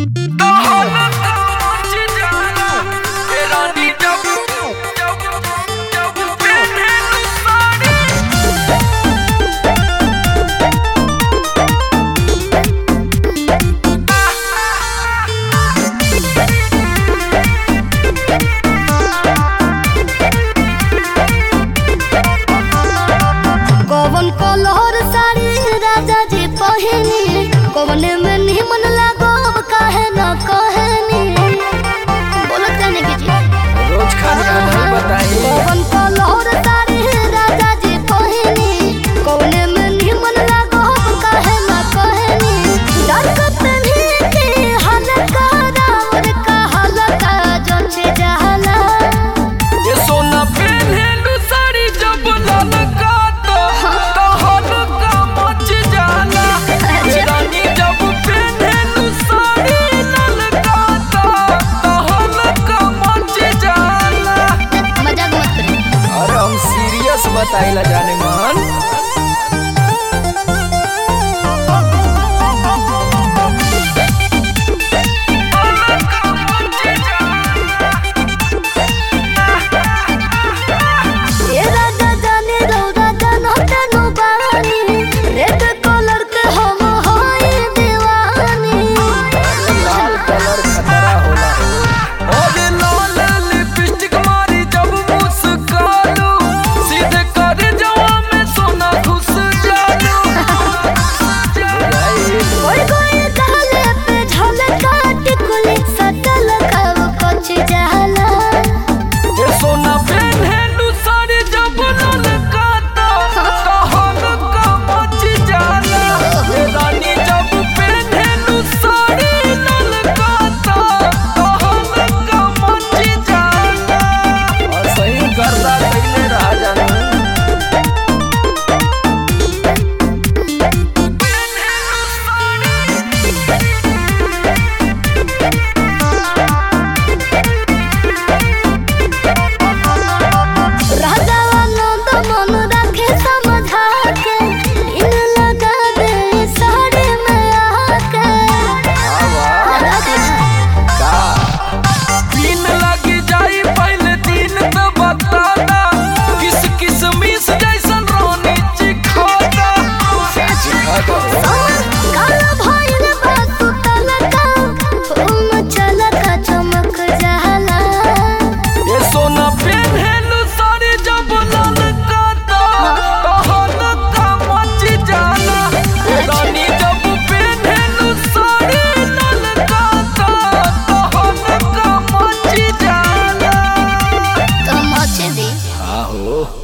कवने में निमन लागो काहे न कहनी बोलत जाने की जी रोज खाने का नहीं बताई कवन कलर साड़ी राजा जी कहनी कवने में निमन लागो काहे न कहनी डरकत नहीं के हलका और का हलका जोचे जहला ये सोना पहने साड़ी जब ललका तो हलका मच जाला रानी जब पहने साड़ी ललका तो हलका मच जाला। मजाक मत करिए। अरे हम सीरियस बताइला जाने मन दी। हाँ हो।